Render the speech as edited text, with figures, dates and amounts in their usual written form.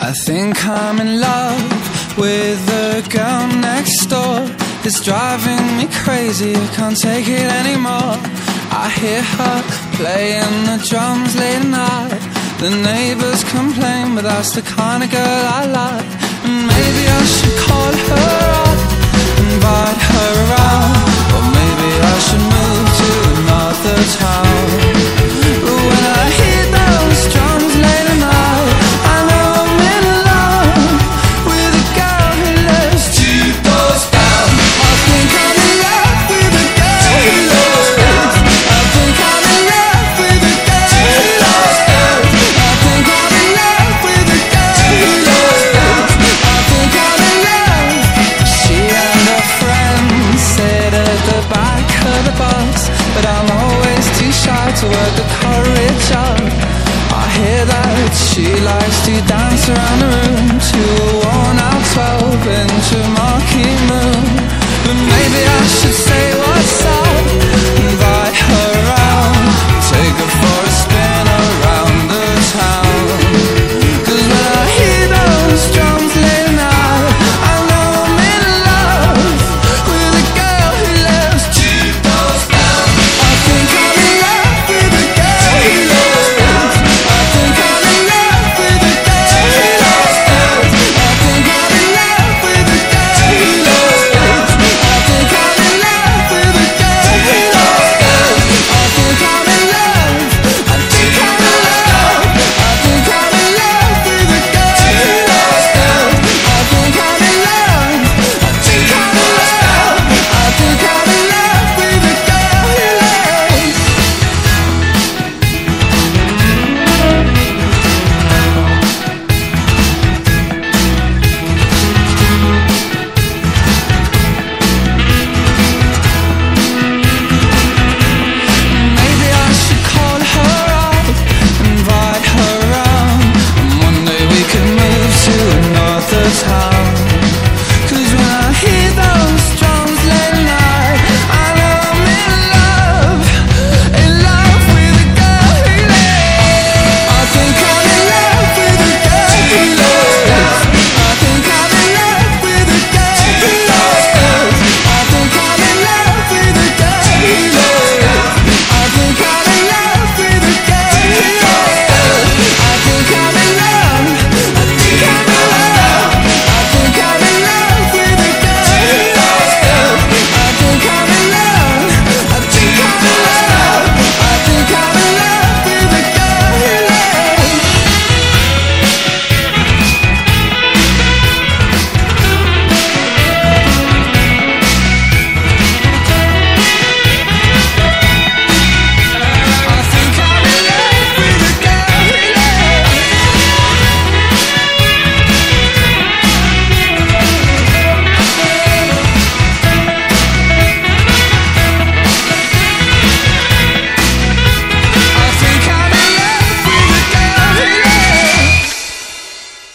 I think I'm in love with the girl next door. It's driving me crazy, I can't take it anymore. I hear her playing the drums late at night. The neighbors complain, but that's the kind of girl I like. And maybe I should call her up, invite her around. Or maybe I should move to another town. But when I hear those drums late at night, I know I'm in love with a girl who lives 2 doors down. I think I'm in love with a girl who lives 2 doors down. I think I'm in love with a girl who lives 2 doors down. I think I'm in love with a girl who lives 2 doors down. I think I'm in love. She and her friends sit at the back of the bus, but I'm always too shy to work the courage up. I hear that she likes to dance around the room to a worn out 12-inch marquee moon.